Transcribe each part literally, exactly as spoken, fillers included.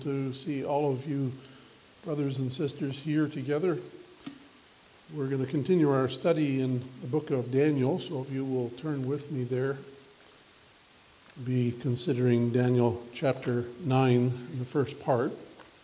To see all of you brothers and sisters here together. We're going to continue our study in the book of Daniel, so if you will turn with me there, we'll be considering Daniel chapter nine in the first part.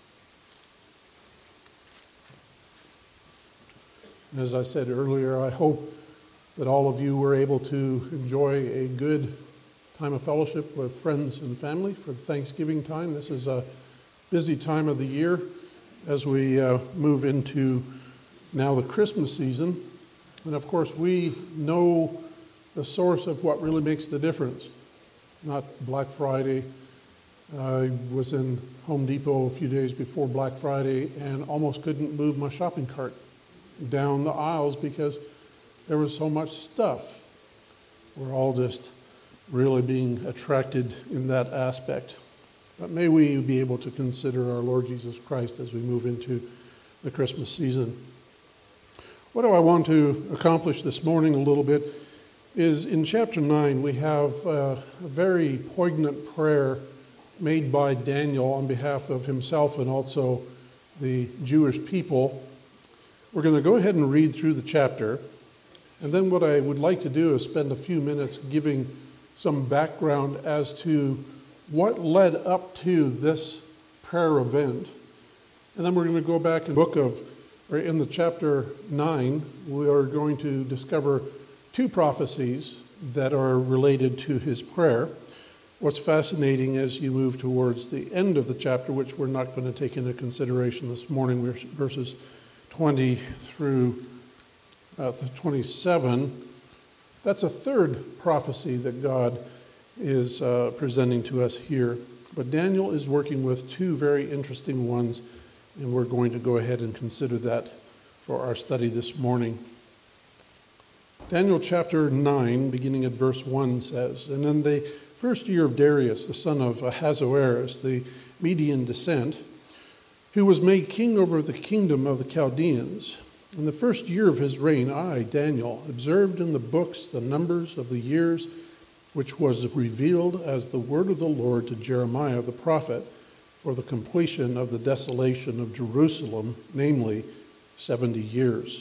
As I said earlier, I hope that all of you were able to enjoy a good time of fellowship with friends and family for the Thanksgiving time. This is a busy time of the year as we uh, move into now the Christmas season. And of course, we know the source of what really makes the difference. Not Black Friday. I was in Home Depot a few days before Black Friday and almost couldn't move my shopping cart down the aisles because there was so much stuff. We're all just really being attracted in that aspect. But may we be able to consider our Lord Jesus Christ as we move into the Christmas season. What do I want to accomplish this morning a little bit is in chapter nine we have a very poignant prayer made by Daniel on behalf of himself and also the Jewish people. We're going to go ahead and read through the chapter, and then what I would like to do is spend a few minutes giving some background as to what led up to this prayer event. And then we're going to go back in the book of, or in the chapter nine, we are going to discover two prophecies that are related to his prayer. What's fascinating as you move towards the end of the chapter, which we're not going to take into consideration this morning, verses twenty through uh, twenty-seven, that's a third prophecy that God is uh, presenting to us here. But Daniel is working with two very interesting ones, and we're going to go ahead and consider that for our study this morning. Daniel chapter nine, beginning at verse one, says, "And in the first year of Darius, the son of Ahasuerus, the Median descent, who was made king over the kingdom of the Chaldeans, in the first year of his reign, I, Daniel, observed in the books the numbers of the years which was revealed as the word of the Lord to Jeremiah the prophet for the completion of the desolation of Jerusalem, namely seventy years.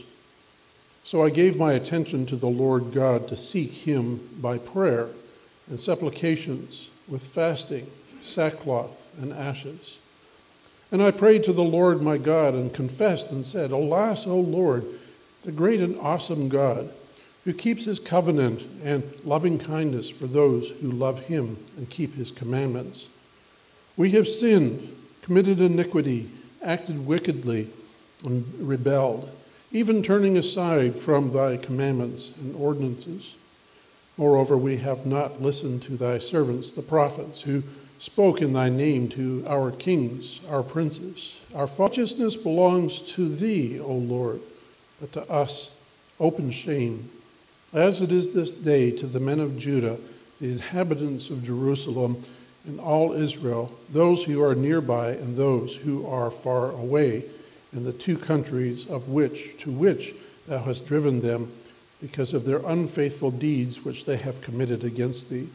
So I gave my attention to the Lord God to seek him by prayer and supplications with fasting, sackcloth, and ashes. And I prayed to the Lord my God and confessed and said, Alas, O Lord, the great and awesome God, who keeps his covenant and loving kindness for those who love him and keep his commandments. We have sinned, committed iniquity, acted wickedly, and rebelled, even turning aside from thy commandments and ordinances. Moreover, we have not listened to thy servants, the prophets, who spoke in thy name to our kings, our princes. Our righteousness belongs to thee, O Lord, but to us open shame, as it is this day to the men of Judah, the inhabitants of Jerusalem, and all Israel, those who are nearby and those who are far away, in the two countries of which to which thou hast driven them, because of their unfaithful deeds which they have committed against thee.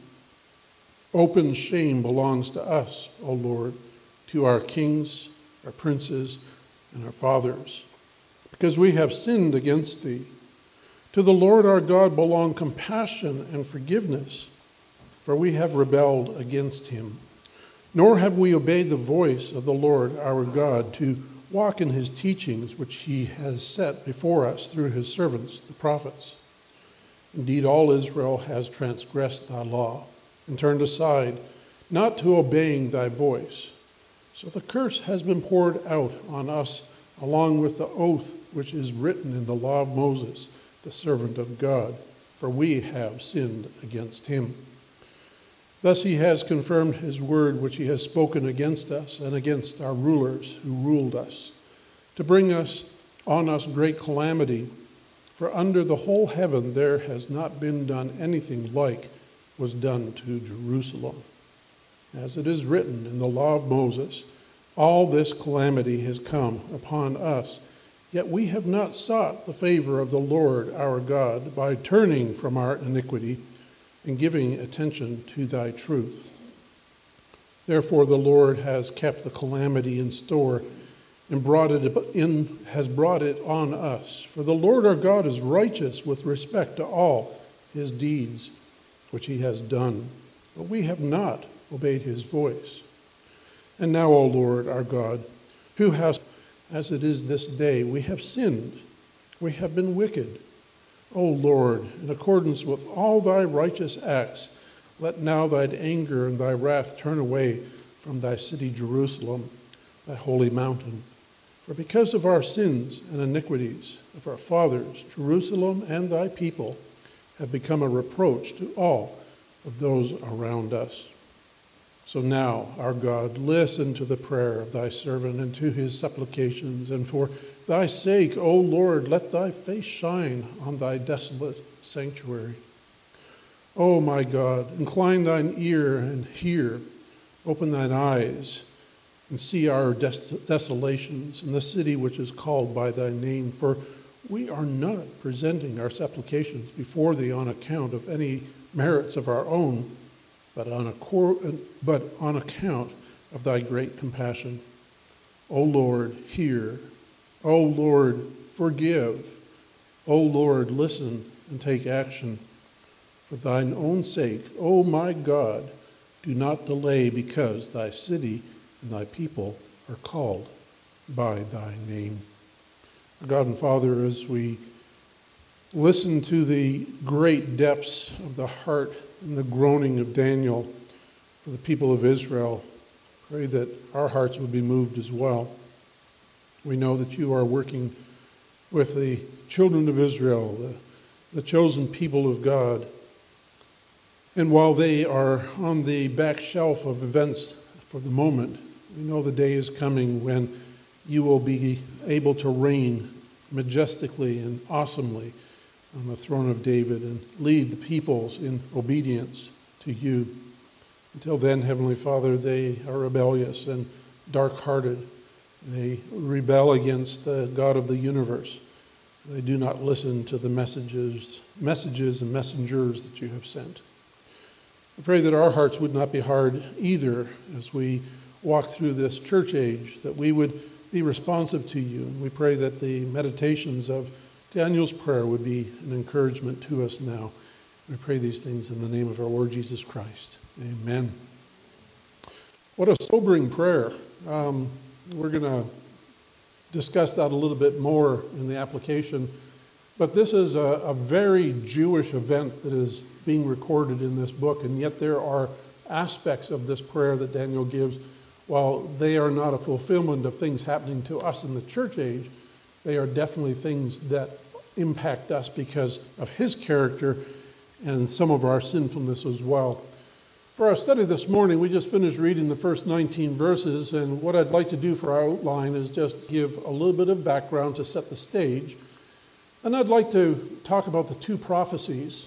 Open shame belongs to us, O Lord, to our kings, our princes, and our fathers, because we have sinned against thee. To the Lord our God belong compassion and forgiveness, for we have rebelled against him. Nor have we obeyed the voice of the Lord our God to walk in his teachings, which he has set before us through his servants, the prophets. Indeed, all Israel has transgressed thy law and turned aside, not to obeying thy voice. So the curse has been poured out on us, along with the oath which is written in the law of Moses, the servant of God, for we have sinned against him. Thus he has confirmed his word which he has spoken against us and against our rulers who ruled us, to bring us on us great calamity. For under the whole heaven there has not been done anything like was done to Jerusalem. As it is written in the law of Moses, all this calamity has come upon us, yet we have not sought the favor of the Lord our God by turning from our iniquity and giving attention to thy truth. Therefore the Lord has kept the calamity in store and brought it in, has brought it on us. For the Lord our God is righteous with respect to all his deeds which he has done. But we have not obeyed his voice. And now, O Lord our God, who has, as it is this day, we have sinned, we have been wicked. O Lord, in accordance with all thy righteous acts, let now thine anger and thy wrath turn away from thy city Jerusalem, thy holy mountain. For because of our sins and iniquities of our fathers, Jerusalem and thy people have become a reproach to all of those around us. So now, our God, listen to the prayer of thy servant and to his supplications, and for thy sake, O Lord, let thy face shine on thy desolate sanctuary. O my God, incline thine ear and hear, open thine eyes and see our des- desolations in the city which is called by thy name. For we are not presenting our supplications before thee on account of any merits of our own, but on, a cor- but on account of thy great compassion. O Lord, hear. O Lord, forgive. O Lord, listen and take action. For thine own sake, O my God, do not delay, because thy city and thy people are called by thy name. Our God and Father, as we listen to the great depths of the heart and the groaning of Daniel for the people of Israel, pray that our hearts would be moved as well. We know that you are working with the children of Israel, the, the chosen people of God. And while they are on the back shelf of events for the moment, we know the day is coming when you will be able to reign majestically and awesomely on the throne of David and lead the peoples in obedience to you. Until then, Heavenly Father, they are rebellious and dark-hearted. They rebel against the God of the universe. They do not listen to the messages, messages and messengers that you have sent. I pray that our hearts would not be hard either as we walk through this church age, that we would be responsive to you. And we pray that the meditations of Daniel's prayer would be an encouragement to us now. We pray these things in the name of our Lord Jesus Christ. Amen. What a sobering prayer. Um, we're going to discuss that a little bit more in the application. But this is a, a very Jewish event that is being recorded in this book, and yet there are aspects of this prayer that Daniel gives. While they are not a fulfillment of things happening to us in the church age, they are definitely things that impact us because of his character and some of our sinfulness as well. For our study this morning, we just finished reading the first nineteen verses, and what I'd like to do for our outline is just give a little bit of background to set the stage. And I'd like to talk about the two prophecies.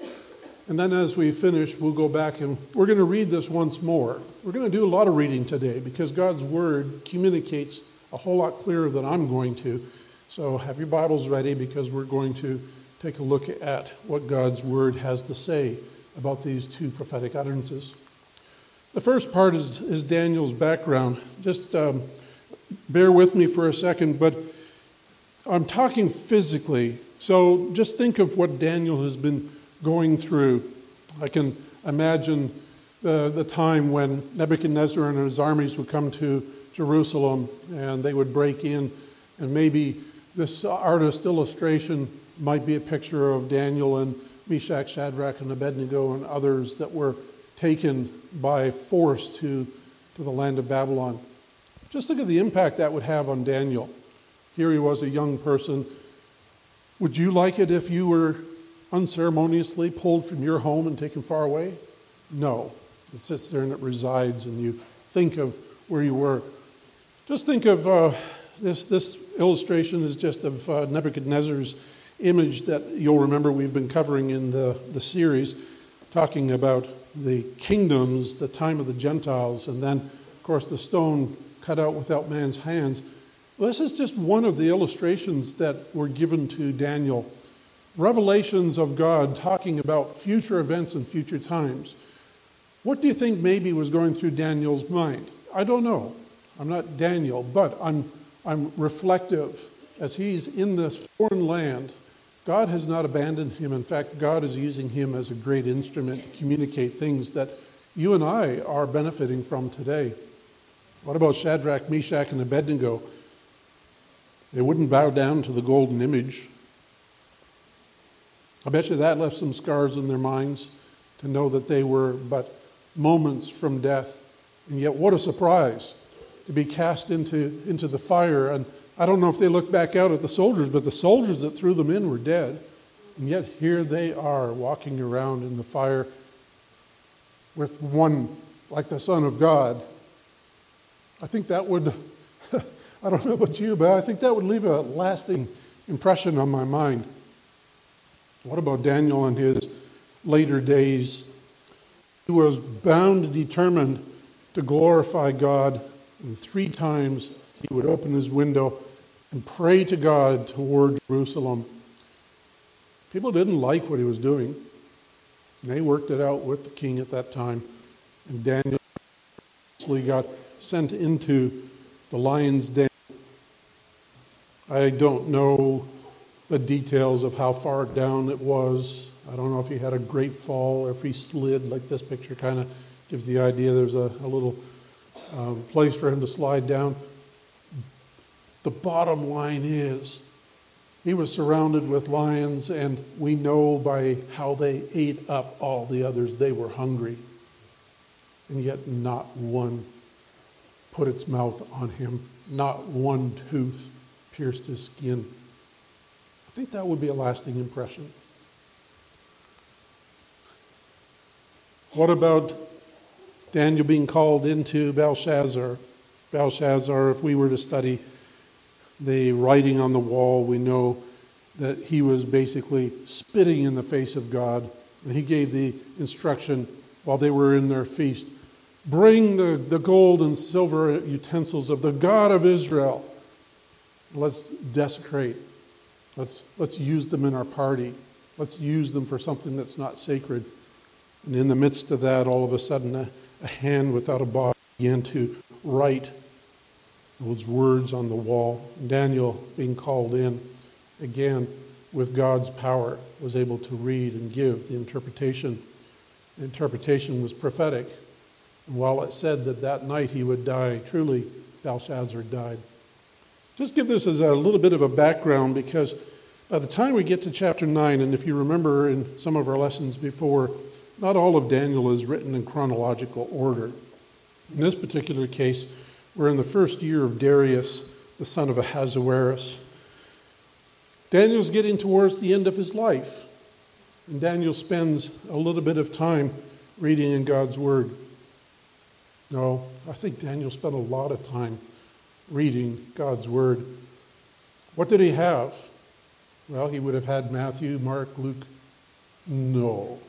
And then as we finish, we'll go back and we're going to read this once more. We're going to do a lot of reading today because God's Word communicates a whole lot clearer than I'm going to. So have your Bibles ready because we're going to take a look at what God's Word has to say about these two prophetic utterances. The first part is, is Daniel's background. Just um, bear with me for a second, but I'm talking physically. So just think of what Daniel has been going through. I can imagine the, the time when Nebuchadnezzar and his armies would come to Jerusalem and they would break in, and maybe this artist illustration might be a picture of Daniel and Meshach, Shadrach, and Abednego and others that were taken by force to, to the land of Babylon. Just think of the impact that would have on Daniel. Here he was, a young person. Would you like it if you were unceremoniously pulled from your home and taken far away? No. It sits there and it resides, and you think of where you were. Just think of uh, this, this illustration is just of uh, Nebuchadnezzar's image that you'll remember we've been covering in the, the series, talking about the kingdoms, the time of the Gentiles, and then, of course, the stone cut out without man's hands. Well, this is just one of the illustrations that were given to Daniel. Revelations of God talking about future events and future times. What do you think maybe was going through Daniel's mind? I don't know. I'm not Daniel, but I'm, I'm reflective. As he's in this foreign land, God has not abandoned him. In fact, God is using him as a great instrument to communicate things that you and I are benefiting from today. What about Shadrach, Meshach, and Abednego? They wouldn't bow down to the golden image. I bet you that left some scars in their minds to know that they were but moments from death. And yet what a surprise to be cast into, into the fire. And I don't know if they looked back out at the soldiers, but the soldiers that threw them in were dead. And yet here they are walking around in the fire with one like the Son of God. I think that would, I don't know about you, but I think that would leave a lasting impression on my mind. What about Daniel in his later days? He was bound and determined to glorify God, and three times he would open his window and pray to God toward Jerusalem. People didn't like what he was doing. And they worked it out with the king at that time. And Daniel got sent into the lion's den. I don't know the details of how far down it was. I don't know if he had a great fall or if he slid, like this picture kind of gives the idea there's a, a little um, place for him to slide down. The bottom line is he was surrounded with lions, and we know by how they ate up all the others, they were hungry. And yet not one put its mouth on him. Not one tooth pierced his skin. I think that would be a lasting impression. What about Daniel being called into Belshazzar? Belshazzar, if we were to study the writing on the wall, we know that he was basically spitting in the face of God. And he gave the instruction while they were in their feast, bring the, the gold and silver utensils of the God of Israel. Let's desecrate. Let's, let's use them in our party. Let's use them for something that's not sacred. And in the midst of that, all of a sudden, a, a hand without a body began to write those words on the wall. Daniel, being called in, again, with God's power, was able to read and give the interpretation. The interpretation was prophetic. And while it said that that night he would die, truly Belshazzar died. Just give this as a little bit of a background, because by the time we get to chapter nine, and if you remember in some of our lessons before, not all of Daniel is written in chronological order. In this particular case, we're in the first year of Darius, the son of Ahasuerus. Daniel's getting towards the end of his life, and Daniel spends a little bit of time reading in God's Word. No, I think Daniel spent a lot of time reading God's Word. What did he have? Well, he would have had Matthew, Mark, Luke. No.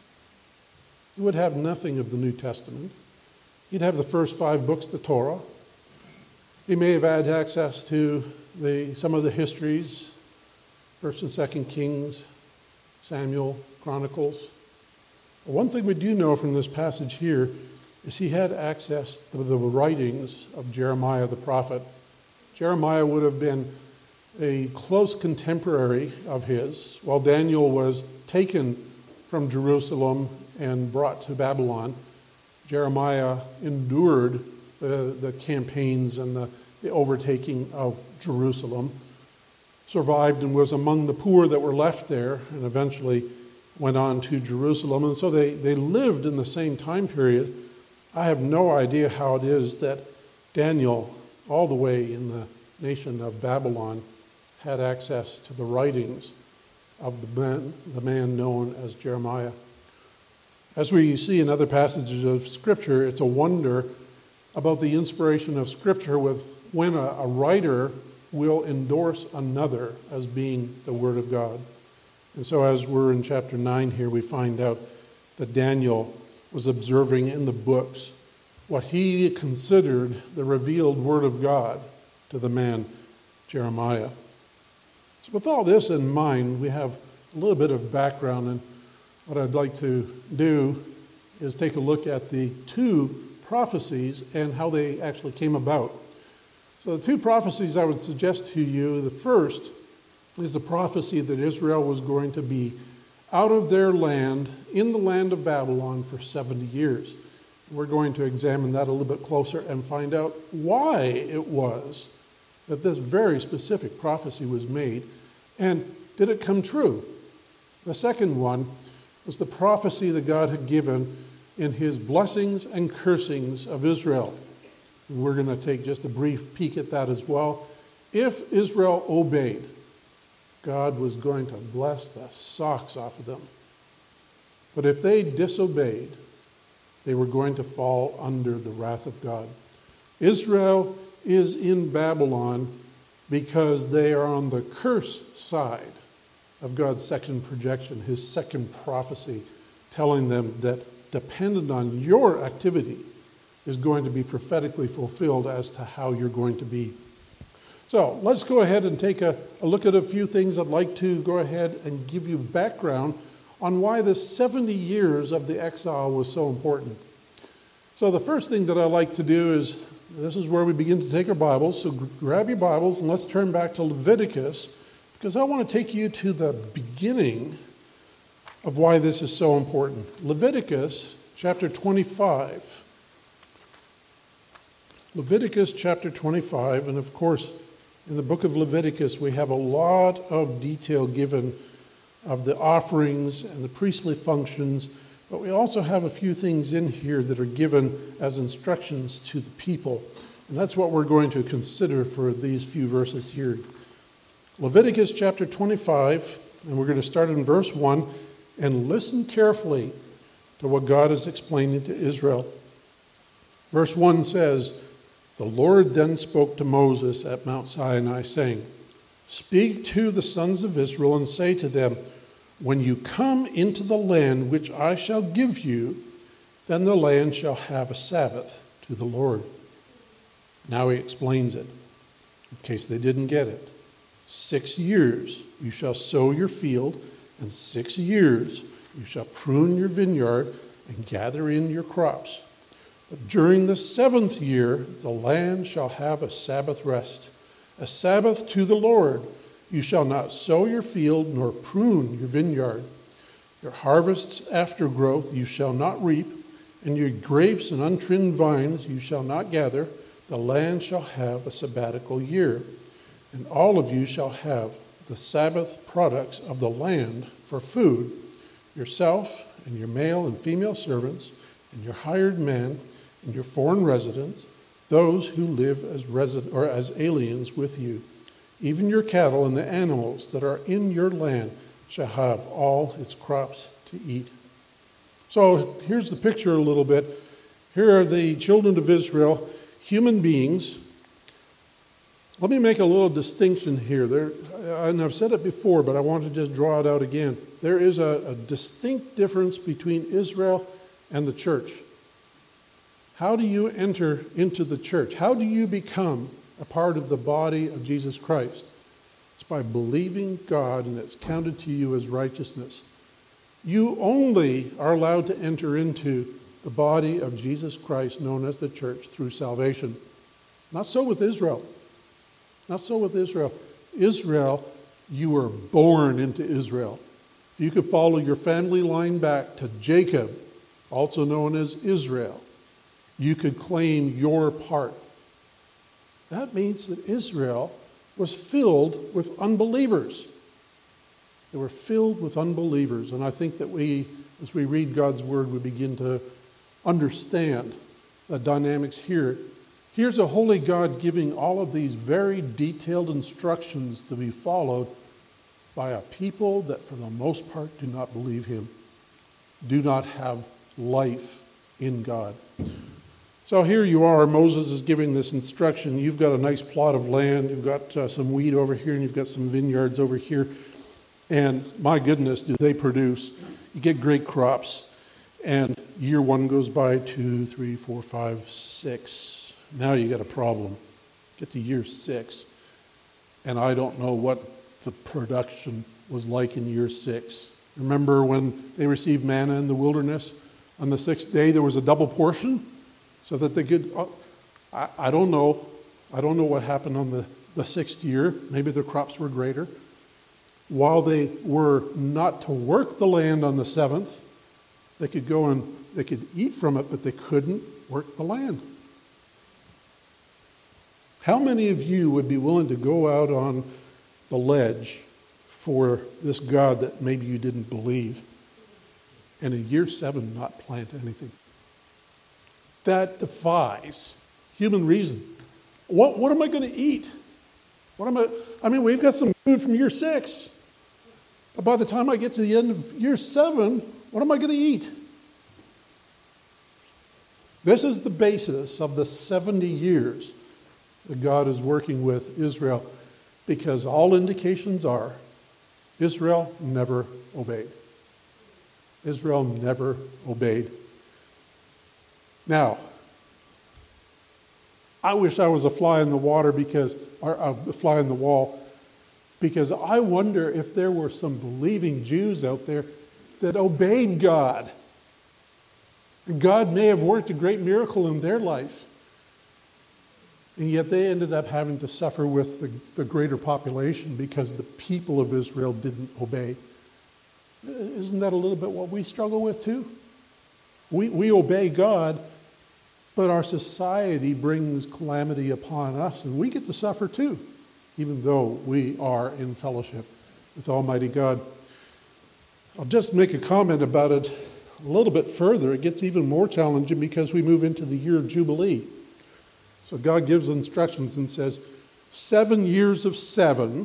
He would have nothing of the New Testament. He'd have the first five books of the Torah. He may have had access to the, some of the histories, First and Second Kings, Samuel, Chronicles. But one thing we do know from this passage here is he had access to the writings of Jeremiah the prophet. Jeremiah would have been a close contemporary of his. While Daniel was taken from Jerusalem and brought to Babylon, Jeremiah endured the, the campaigns and the, the overtaking of Jerusalem, survived and was among the poor that were left there, and eventually went on to Jerusalem. And so they, they lived in the same time period. I have no idea how it is that Daniel, all the way in the nation of Babylon, had access to the writings of the man, the man known as Jeremiah. As we see in other passages of Scripture, it's a wonder about the inspiration of Scripture with when a, a writer will endorse another as being the Word of God. And so as we're in chapter nine here, we find out that Daniel was observing in the books what he considered the revealed Word of God to the man Jeremiah. So with all this in mind, we have a little bit of background, and what I'd like to do is take a look at the two prophecies and how they actually came about. So the two prophecies I would suggest to you, the first is the prophecy that Israel was going to be out of their land, in the land of Babylon, for seventy years. We're going to examine that a little bit closer and find out why it was that this very specific prophecy was made, and did it come true? The second one was the prophecy that God had given in his blessings and cursings of Israel. And we're going to take just a brief peek at that as well. If Israel obeyed, God was going to bless the socks off of them. But if they disobeyed, they were going to fall under the wrath of God. Israel is in Babylon because they are on the curse side of God's second projection, his second prophecy, telling them that dependent on your activity is going to be prophetically fulfilled as to how you're going to be. So let's go ahead and take a, a look at a few things. I'd like to go ahead and give you background on why the seventy years of the exile was so important. So the first thing that I like to do is, this is where we begin to take our Bibles, so grab your Bibles and let's turn back to Leviticus, because I want to take you to the beginning of why this is so important. Leviticus chapter twenty-five. Leviticus chapter twenty-five, and of course, in the book of Leviticus, we have a lot of detail given of the offerings and the priestly functions, but we also have a few things in here that are given as instructions to the people. And that's what we're going to consider for these few verses here. Leviticus chapter twenty-five, and we're going to start in verse one, and listen carefully to what God is explaining to Israel. Verse one says, "The Lord then spoke to Moses at Mount Sinai, saying, 'Speak to the sons of Israel and say to them, when you come into the land which I shall give you, then the land shall have a Sabbath to the Lord.'" Now he explains it, in case they didn't get it. "Six years you shall sow your field, and six years you shall prune your vineyard and gather in your crops. But during the seventh year, the land shall have a Sabbath rest, a Sabbath to the Lord. You shall not sow your field nor prune your vineyard. Your harvest's aftergrowth you shall not reap, and your grapes and untrimmed vines you shall not gather. The land shall have a sabbatical year, and all of you shall have the Sabbath products of the land for food, yourself and your male and female servants, and your hired men, and your foreign residents, those who live as resident or as aliens with you. Even your cattle and the animals that are in your land shall have all its crops to eat." So here's the picture a little bit. Here are the children of Israel, human beings. Let me make a little distinction here. There, and I've said it before, but I want to just draw it out again. There is a, a distinct difference between Israel and the church. How do you enter into the church? How do you become a part of the body of Jesus Christ? It's by believing God, and it's counted to you as righteousness. You only are allowed to enter into the body of Jesus Christ, known as the church, through salvation. Not so with Israel. Not so with Israel. Israel, you were born into Israel. If you could follow your family line back to Jacob, also known as Israel, you could claim your part. That means that Israel was filled with unbelievers. They were filled with unbelievers. And I think that we, as we read God's word, we begin to understand the dynamics here. Here's a holy God giving all of these very detailed instructions to be followed by a people that for the most part do not believe him, do not have life in God. So here you are, Moses is giving this instruction. You've got a nice plot of land, you've got uh, some wheat over here, and you've got some vineyards over here. And my goodness, do they produce. You get great crops. And year one goes by, two, three, four, five, six. Now you got a problem. Get to year six, and I don't know what the production was like in year six. Remember when they received manna in the wilderness? On the sixth day, there was a double portion so that they could, uh, I, I don't know. I don't know what happened on the, the sixth year. Maybe their crops were greater. While they were not to work the land on the seventh, they could go and they could eat from it, but they couldn't work the land. How many of you would be willing to go out on the ledge for this God that maybe you didn't believe, and in year seven not plant anything? That defies human reason. What, what am I going to eat? What am I? I mean, we've got some food from year six. But by the time I get to the end of year seven, what am I going to eat? This is the basis of the seventy years that God is working with Israel, because all indications are Israel never obeyed. Israel never obeyed. Now, I wish I was a fly in the water because, or a fly in the wall, because I wonder if there were some believing Jews out there that obeyed God. And God may have worked a great miracle in their life, and yet they ended up having to suffer with the, the greater population because the people of Israel didn't obey. Isn't that a little bit what we struggle with too? We, we obey God, but our society brings calamity upon us, and we get to suffer too, even though we are in fellowship with Almighty God. I'll just make a comment about it a little bit further. It gets even more challenging because we move into the year of Jubilee. So God gives instructions and says, seven years of seven,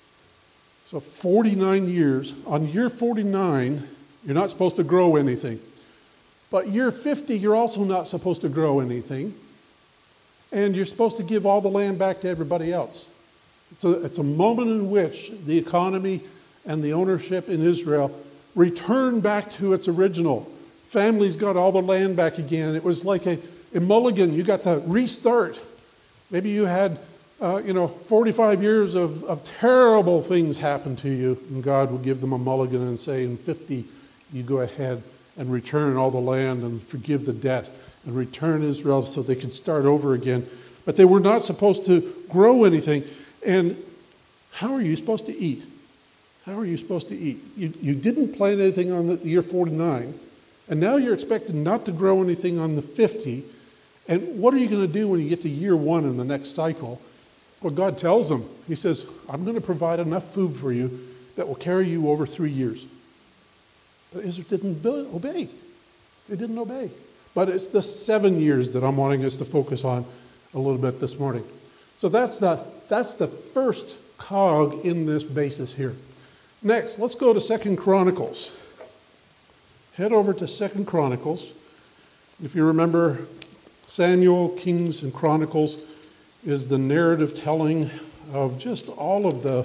so forty-nine years. On year forty-nine, you're not supposed to grow anything. But year fifty, you're also not supposed to grow anything. And you're supposed to give all the land back to everybody else. It's a, it's a moment in which the economy and the ownership in Israel return back to its original. Families got all the land back again. It was like a, a mulligan. You got to restart. Maybe you had, uh, you know, forty-five years of, of terrible things happen to you, and God will give them a mulligan and say, in fifty, you go ahead and return all the land and forgive the debt and return Israel so they can start over again. But they were not supposed to grow anything. And how are you supposed to eat? How are you supposed to eat? You, you didn't plant anything on the year forty-nine, and now you're expected not to grow anything on the fifty. And what are you going to do when you get to year one in the next cycle? Well, God tells them, he says, I'm going to provide enough food for you that will carry you over three years. But Israel didn't obey. They didn't obey. But it's the seven years that I'm wanting us to focus on a little bit this morning. So that's the, that's the first cog in this basis here. Next, let's go to Second Chronicles. Head over to Second Chronicles. If you remember, Samuel, Kings, and Chronicles is the narrative telling of just all of the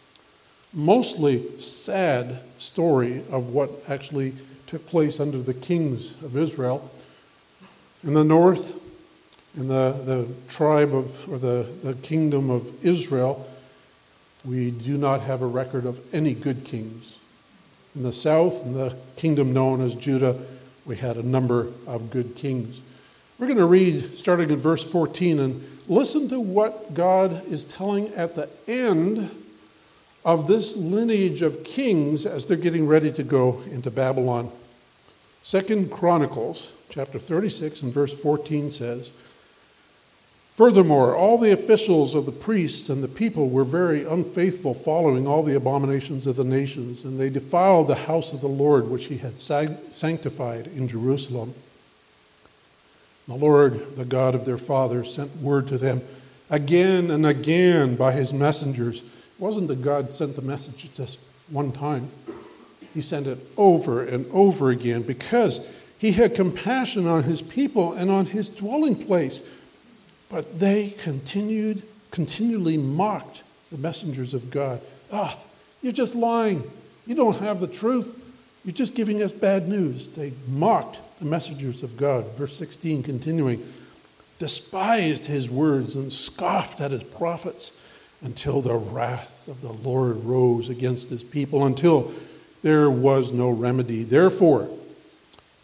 mostly sad story of what actually took place under the kings of Israel. In the north, in the, the tribe of, or the, the kingdom of Israel, we do not have a record of any good kings. In the south, in the kingdom known as Judah, we had a number of good kings. We're going to read starting in verse fourteen and listen to what God is telling at the end of this lineage of kings as they're getting ready to go into Babylon. Second Chronicles chapter thirty-six and verse fourteen says, furthermore, all the officials of the priests and the people were very unfaithful, following all the abominations of the nations, and they defiled the house of the Lord, which he had sanctified in Jerusalem. The Lord, the God of their fathers, sent word to them again and again by his messengers. It wasn't that God sent the message just one time. He sent it over and over again because he had compassion on his people and on his dwelling place. But they continued, continually mocked the messengers of God. Ah, you're just lying. You don't have the truth. You're just giving us bad news. They mocked the messengers of God. Verse sixteen, continuing, despised his words and scoffed at his prophets until the wrath of the Lord rose against his people, until there was no remedy. Therefore,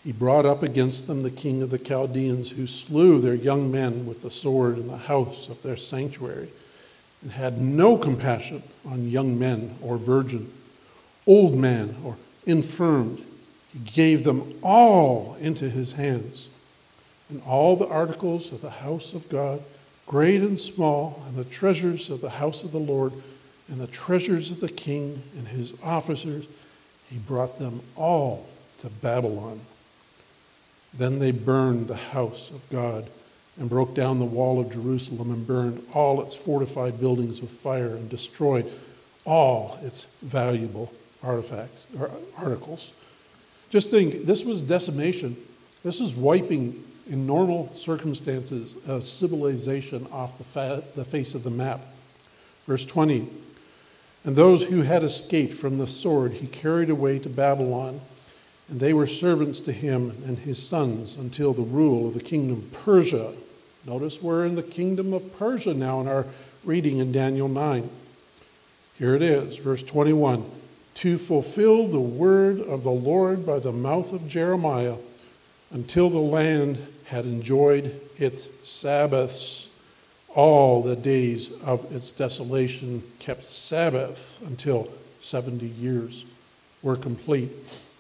He brought up against them the king of the Chaldeans, who slew their young men with the sword in the house of their sanctuary, and had no compassion on young men or virgin, old man or infirmed. He gave them all into his hands, and all the articles of the house of God, great and small, and the treasures of the house of the Lord, and the treasures of the king and his officers, he brought them all to Babylon. Then they burned the house of God and broke down the wall of Jerusalem and burned all its fortified buildings with fire and destroyed all its valuable artifacts or articles. Just think, this was decimation. This is wiping, in normal circumstances, a civilization off the, fa- the face of the map. Verse twenty, and those who had escaped from the sword he carried away to Babylon, and they were servants to him and his sons until the rule of the kingdom of Persia. Notice we're in the kingdom of Persia now in our reading in Daniel nine. Here it is, verse twenty-one. To fulfill the word of the Lord by the mouth of Jeremiah, until the land had enjoyed its Sabbaths. All the days of its desolation kept Sabbath until seventy years were complete.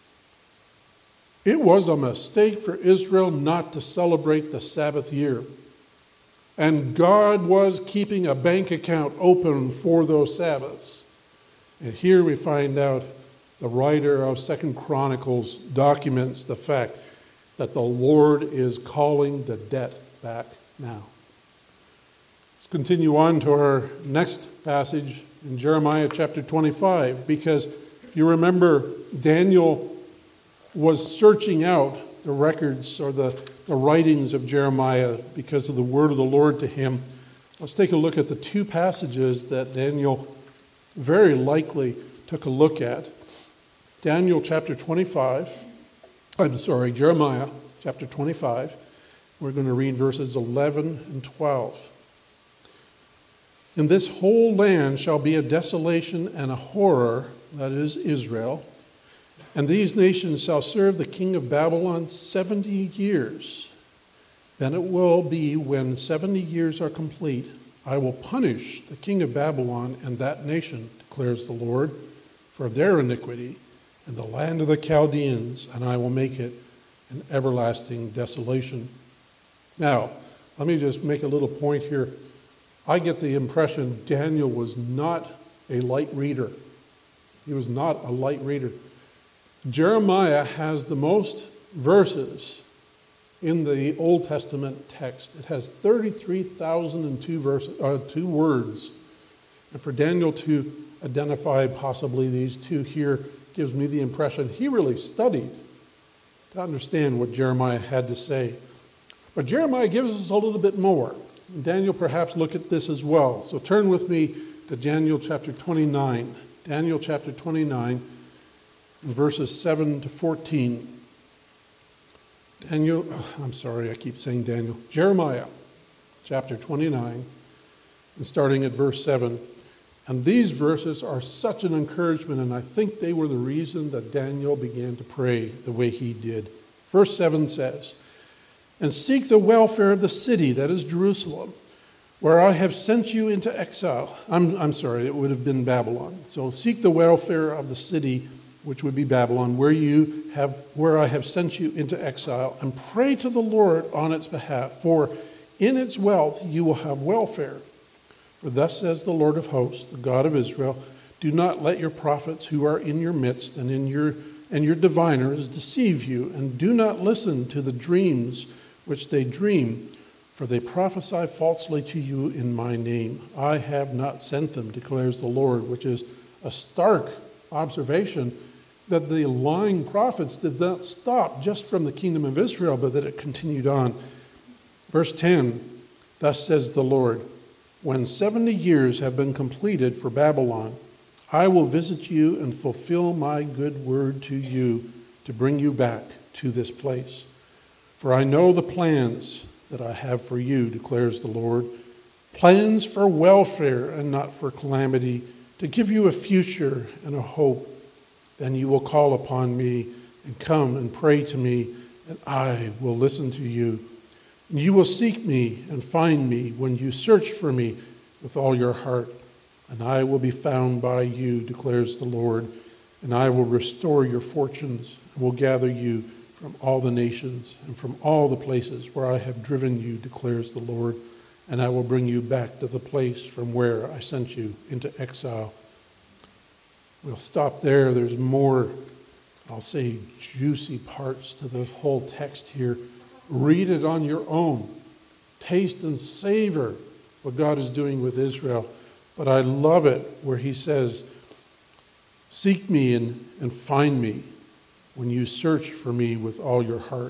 It was a mistake for Israel not to celebrate the Sabbath year. And God was keeping a bank account open for those Sabbaths. And here we find out the writer of Second Chronicles documents the fact that the Lord is calling the debt back now. Let's continue on to our next passage in Jeremiah chapter twenty-five, because if you remember, Daniel was searching out the records or the, the writings of Jeremiah because of the word of the Lord to him. Let's take a look at the two passages that Daniel very likely took a look at. Daniel chapter twenty-five, I'm sorry, Jeremiah chapter twenty-five. We're going to read verses eleven and twelve. And this whole land shall be a desolation and a horror, that is Israel. And these nations shall serve the king of Babylon seventy years. Then it will be, when seventy years are complete, I will punish the king of Babylon and that nation, declares the Lord, for their iniquity, and the land of the Chaldeans, and I will make it an everlasting desolation. Now, let me just make a little point here. I get the impression Daniel was not a light reader. He was not a light reader. Jeremiah has the most verses in the Old Testament text. It has thirty-three thousand two verses, uh, two words. And for Daniel to identify possibly these two here gives me the impression he really studied to understand what Jeremiah had to say. But Jeremiah gives us a little bit more. And Daniel perhaps look at this as well. So turn with me to Daniel chapter twenty-nine. Daniel chapter twenty-nine, verses seven to fourteen. Daniel, oh, I'm sorry, I keep saying Daniel. Jeremiah chapter twenty-nine, and starting at verse seven. And these verses are such an encouragement, and I think they were the reason that Daniel began to pray the way he did. Verse seven says, and seek the welfare of the city, that is Jerusalem, where I have sent you into exile. I'm, I'm sorry, it would have been Babylon. So seek the welfare of the city, which would be Babylon, where you have, where I have sent you into exile, and pray to the Lord on its behalf, for in its wealth you will have welfare. For thus says the Lord of hosts, the God of Israel, do not let your prophets who are in your midst and in your and your diviners deceive you, and do not listen to the dreams which they dream, for they prophesy falsely to you in my name. I have not sent them, declares the Lord, which is a stark observation that the lying prophets did not stop just from the kingdom of Israel, but that it continued on. Verse ten, thus says the Lord, when seventy years have been completed for Babylon, I will visit you and fulfill my good word to you to bring you back to this place. For I know the plans that I have for you, declares the Lord, plans for welfare and not for calamity, to give you a future and a hope. Then you will call upon me and come and pray to me, and I will listen to you. And you will seek me and find me when you search for me with all your heart. And I will be found by you, declares the Lord. And I will restore your fortunes and will gather you from all the nations and from all the places where I have driven you, declares the Lord. And I will bring you back to the place from where I sent you into exile. We'll stop there. There's more, I'll say, juicy parts to the whole text here. Read it on your own. Taste and savor what God is doing with Israel. But I love it where he says, seek me and, and find me when you search for me with all your heart.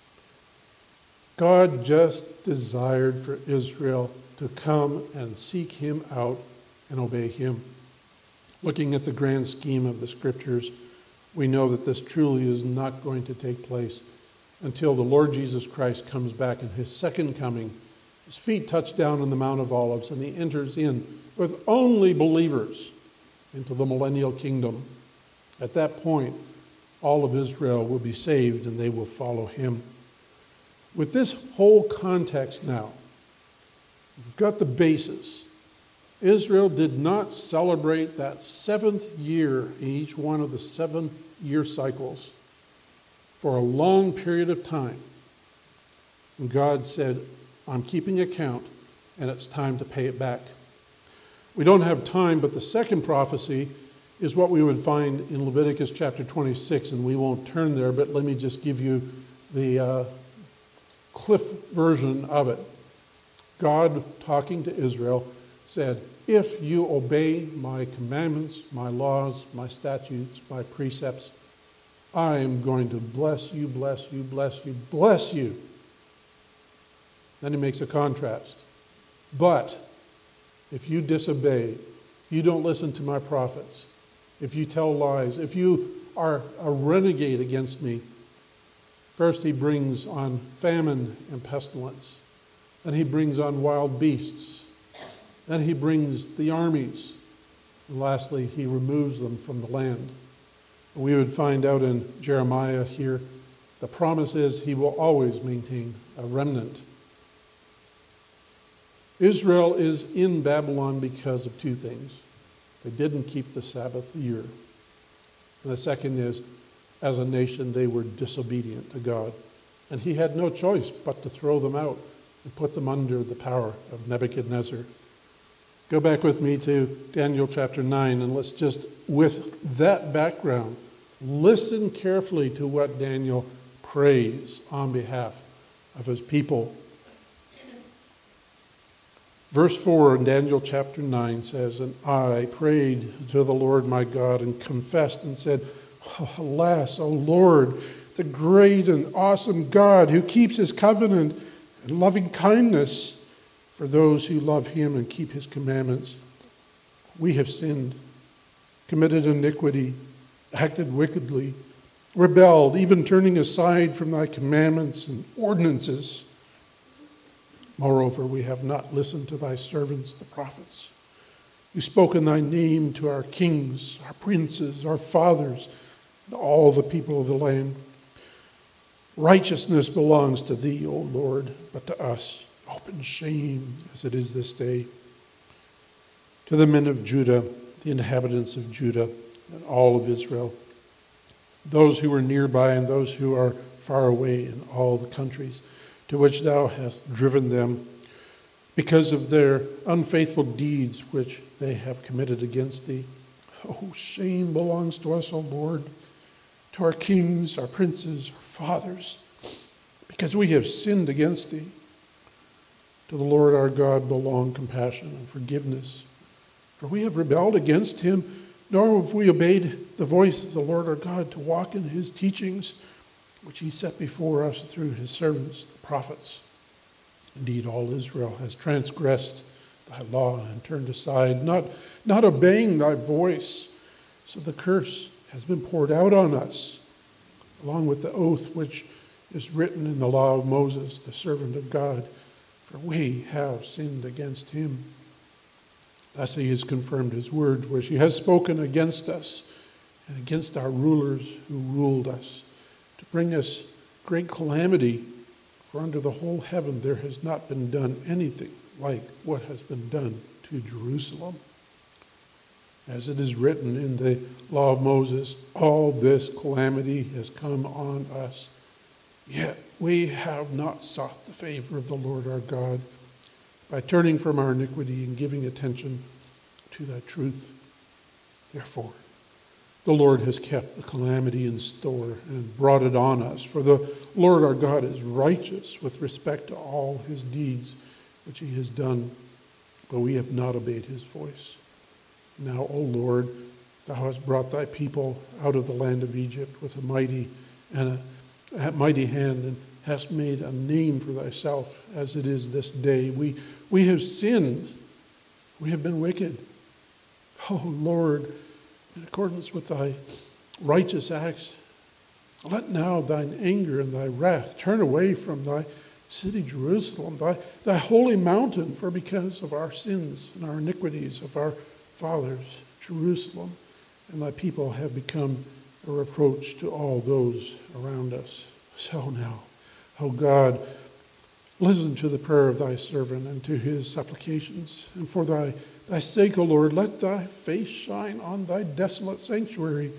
God just desired for Israel to come and seek him out and obey him. Looking at the grand scheme of the scriptures, we know that this truly is not going to take place until the Lord Jesus Christ comes back in his second coming. His feet touch down on the Mount of Olives and he enters in with only believers into the millennial kingdom. At that point, all of Israel will be saved and they will follow him. With this whole context now, we've got the basis. Israel did not celebrate that seventh year in each one of the seven year cycles for a long period of time. And God said, I'm keeping account and it's time to pay it back. We don't have time, but the second prophecy is what we would find in Leviticus chapter twenty-six, and we won't turn there, but let me just give you the uh, cliff version of it. God, talking to Israel, said, if you obey my commandments, my laws, my statutes, my precepts, I am going to bless you, bless you, bless you, bless you. Then he makes a contrast. But if you disobey, if you don't listen to my prophets, if you tell lies, if you are a renegade against me, first he brings on famine and pestilence. Then he brings on wild beasts. Then he brings the armies. And lastly, he removes them from the land. We would find out in Jeremiah here, the promise is he will always maintain a remnant. Israel is in Babylon because of two things. They didn't keep the Sabbath year. And the second is, as a nation, they were disobedient to God. And he had no choice but to throw them out and put them under the power of Nebuchadnezzar. Go back with me to Daniel chapter nine, and let's just, with that background, listen carefully to what Daniel prays on behalf of his people. Verse four in Daniel chapter nine says, and I prayed to the Lord my God and confessed and said, oh, alas, O Lord, the great and awesome God who keeps his covenant and loving kindness for those who love him and keep his commandments. We have sinned, committed iniquity, acted wickedly, rebelled, even turning aside from thy commandments and ordinances. Moreover, we have not listened to thy servants, the prophets, who spoke in thy name to our kings, our princes, our fathers, and all the people of the land. Righteousness belongs to thee, O Lord, but to us open shame as it is this day. To the men of Judah, the inhabitants of Judah, and all of Israel, those who are nearby and those who are far away in all the countries to which thou hast driven them, because of their unfaithful deeds which they have committed against thee. Oh, shame belongs to us, O Lord, to our kings, our princes, our fathers, because we have sinned against thee. To the Lord our God belong compassion and forgiveness, for we have rebelled against him, nor have we obeyed the voice of the Lord our God to walk in his teachings, which he set before us through his servants, the prophets. Indeed, all Israel has transgressed thy law and turned aside, not, not obeying thy voice. So the curse has been poured out on us, along with the oath which is written in the law of Moses, the servant of God, for we have sinned against him. Thus he has confirmed his word, which he has spoken against us and against our rulers who ruled us, to bring us great calamity, for under the whole heaven there has not been done anything like what has been done to Jerusalem. As it is written in the law of Moses, all this calamity has come on us, yet we have not sought the favor of the Lord our God by turning from our iniquity and giving attention to thy truth. Therefore, the Lord has kept the calamity in store and brought it on us. For the Lord our God is righteous with respect to all his deeds which he has done, but we have not obeyed his voice. Now, O Lord, thou hast brought thy people out of the land of Egypt with a mighty and a, a mighty hand, and hast made a name for thyself as it is this day. We, we have sinned. We have been wicked. O Lord, in accordance with thy righteous acts, let now thine anger and thy wrath turn away from thy city Jerusalem, thy, thy holy mountain, for because of our sins and our iniquities of our fathers, Jerusalem and thy people have become a reproach to all those around us. So now, O God, listen to the prayer of thy servant and to his supplications. And for thy, thy sake, O Lord, let thy face shine on thy desolate sanctuary.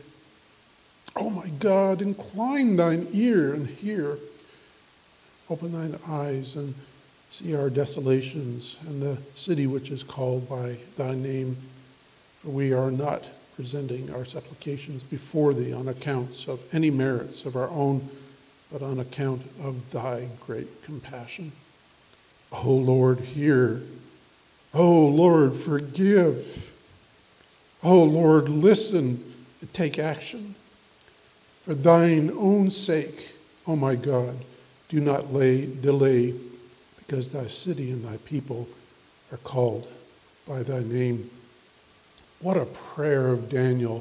O my God, incline thine ear and hear. Open thine eyes and see our desolations and the city which is called by thy name. For we are not presenting our supplications before thee on account of any merits of our own, but on account of thy great compassion. O Lord, hear. O Lord, forgive. O Lord, listen and take action. For thine own sake, O my God, do not lay, delay, because thy city and thy people are called by thy name. What a prayer of Daniel,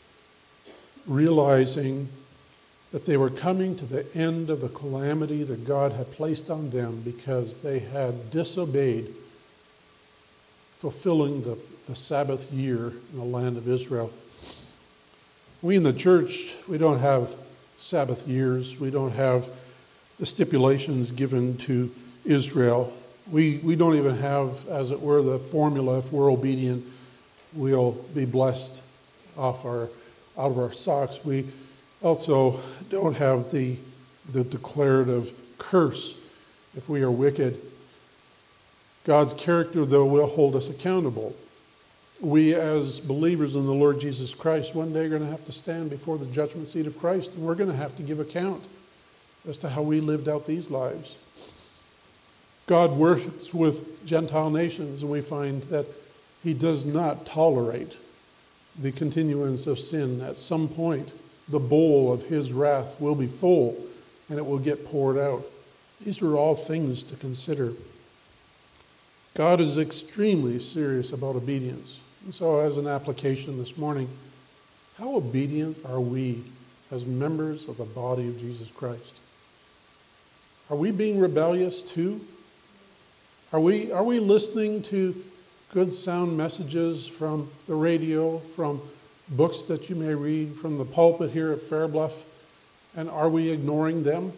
realizing that they were coming to the end of the calamity that God had placed on them because they had disobeyed fulfilling the, the Sabbath year in the land of Israel. We in the church, we don't have Sabbath years. We don't have the stipulations given to Israel. We, we don't even have, as it were, the formula, if we're obedient, we'll be blessed off our, out of our socks. We also don't have the, the declarative curse if we are wicked. God's character, though, will hold us accountable. We, as believers in the Lord Jesus Christ, one day are going to have to stand before the judgment seat of Christ, and we're going to have to give account as to how we lived out these lives. God worships with Gentile nations, and we find that he does not tolerate the continuance of sin. At some point, the bowl of his wrath will be full, and it will get poured out. These are all things to consider. God is extremely serious about obedience. And so as an application this morning, how obedient are we as members of the body of Jesus Christ? Are we being rebellious too? Are we, are we listening to good sound messages from the radio, from books that you may read, from the pulpit here at Fairbluff, and are we ignoring them?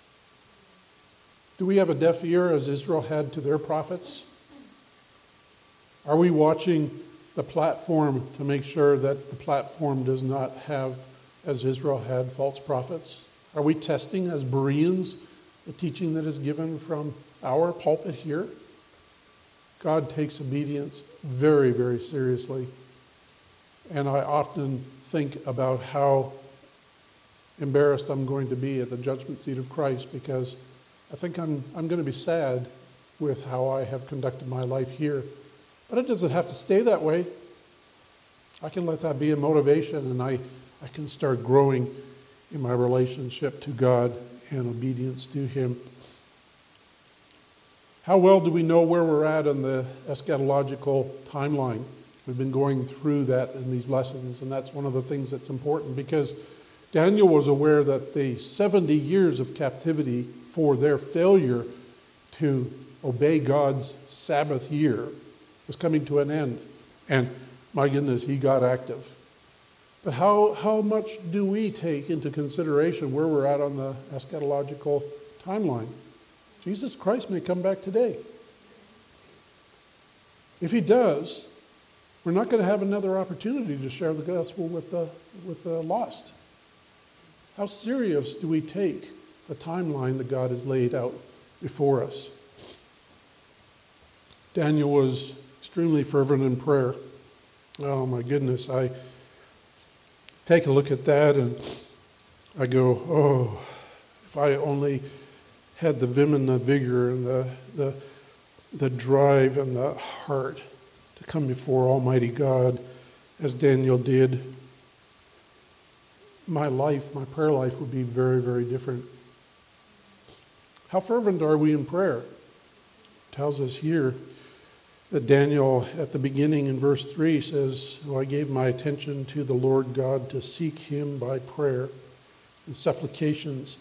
Do we have a deaf ear as Israel had to their prophets? Are we watching the platform to make sure that the platform does not have, as Israel had, false prophets? Are we testing as Bereans the teaching that is given from our pulpit here? God takes obedience very, very seriously. And I often think about how embarrassed I'm going to be at the judgment seat of Christ, because I think I'm, I'm going to be sad with how I have conducted my life here. But it doesn't have to stay that way. I can let that be a motivation, and I, I can start growing in my relationship to God and obedience to him. How well do we know where we're at on the eschatological timeline? We've been going through that in these lessons, and that's one of the things that's important, because Daniel was aware that the seventy years of captivity for their failure to obey God's Sabbath year was coming to an end. And my goodness, he got active. But how, how much do we take into consideration where we're at on the eschatological timeline? Jesus Christ may come back today. If he does, we're not going to have another opportunity to share the gospel with the, with the lost. How serious do we take the timeline that God has laid out before us? Daniel was extremely fervent in prayer. Oh my goodness, I take a look at that and I go, oh, if I only had the vim and the vigor and the, the, the drive and the heart to come before Almighty God as Daniel did, my life, my prayer life would be very, very different. How fervent are we in prayer? It tells us here that Daniel, at the beginning in verse three, says, oh, I gave my attention to the Lord God to seek him by prayer and supplications.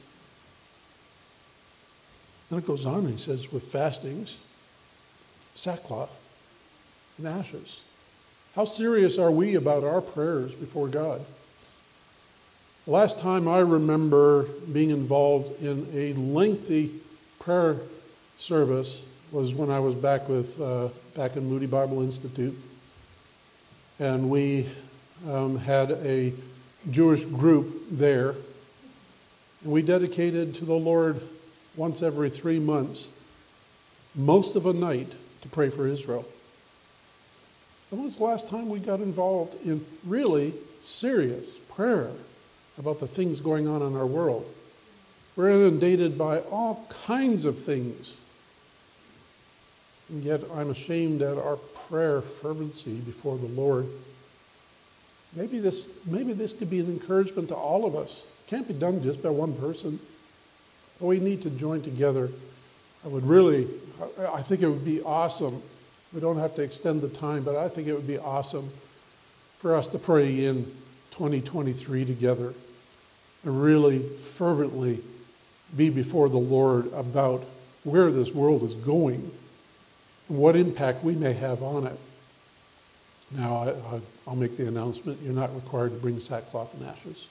Then it goes on and he says, with fastings, sackcloth, and ashes. How serious are we about our prayers before God? The last time I remember being involved in a lengthy prayer service was when I was back with uh, back in Moody Bible Institute, and we um, had a Jewish group there, and we dedicated to the Lord once every three months, most of a night to pray for Israel. When was the last time we got involved in really serious prayer about the things going on in our world? We're inundated by all kinds of things. And yet I'm ashamed at our prayer fervency before the Lord. Maybe this, maybe this could be an encouragement to all of us. It can't be done just by one person. But we need to join together. I would really, I think it would be awesome. We don't have to extend the time, but I think it would be awesome for us to pray in twenty twenty-three together and really fervently be before the Lord about where this world is going and what impact we may have on it. Now, I, I, I'll make the announcement. You're not required to bring sackcloth and ashes.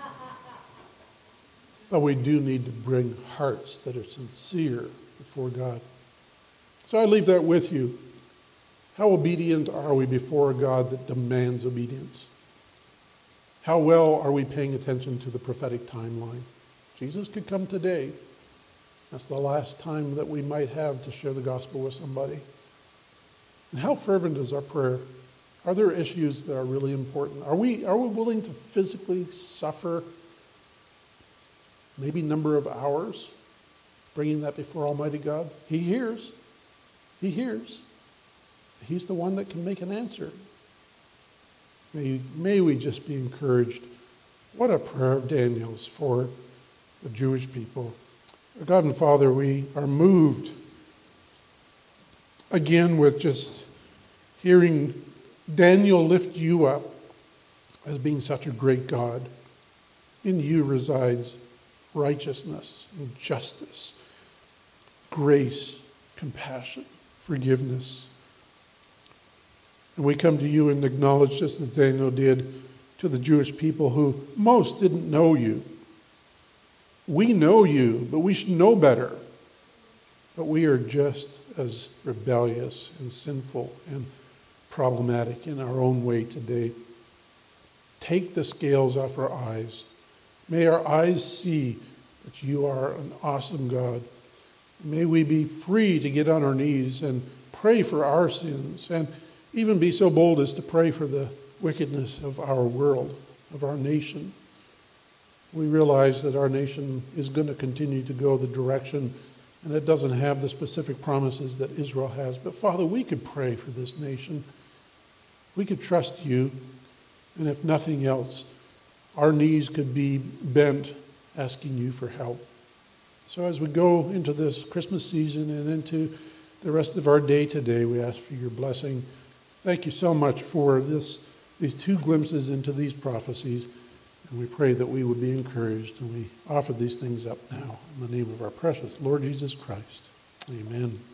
But we do need to bring hearts that are sincere before God. So I leave that with you. How obedient are we before a God that demands obedience? How well are we paying attention to the prophetic timeline? Jesus could come today. That's the last time that we might have to share the gospel with somebody. And how fervent is our prayer? Are there issues that are really important? Are we, are we willing to physically suffer maybe number of hours bringing that before Almighty God? He hears. He hears. He's the one that can make an answer. May, may we just be encouraged. What a prayer of Daniel's for the Jewish people. God and Father, we are moved again with just hearing Daniel lift you up as being such a great God. In you resides righteousness and justice, grace, compassion, forgiveness. And we come to you and acknowledge, just as Daniel did to the Jewish people who most didn't know you. We know you, but we should know better. But we are just as rebellious and sinful and problematic in our own way today. Take the scales off our eyes. May our eyes see that you are an awesome God. May we be free to get on our knees and pray for our sins, and even be so bold as to pray for the wickedness of our world, of our nation. We realize that our nation is going to continue to go the direction, and it doesn't have the specific promises that Israel has. But Father, we could pray for this nation. We could trust you, and if nothing else, our knees could be bent asking you for help. So as we go into this Christmas season and into the rest of our day today, we ask for your blessing. Thank you so much for this, these two glimpses into these prophecies. And we pray that we would be encouraged, and we offer these things up now in the name of our precious Lord Jesus Christ. Amen.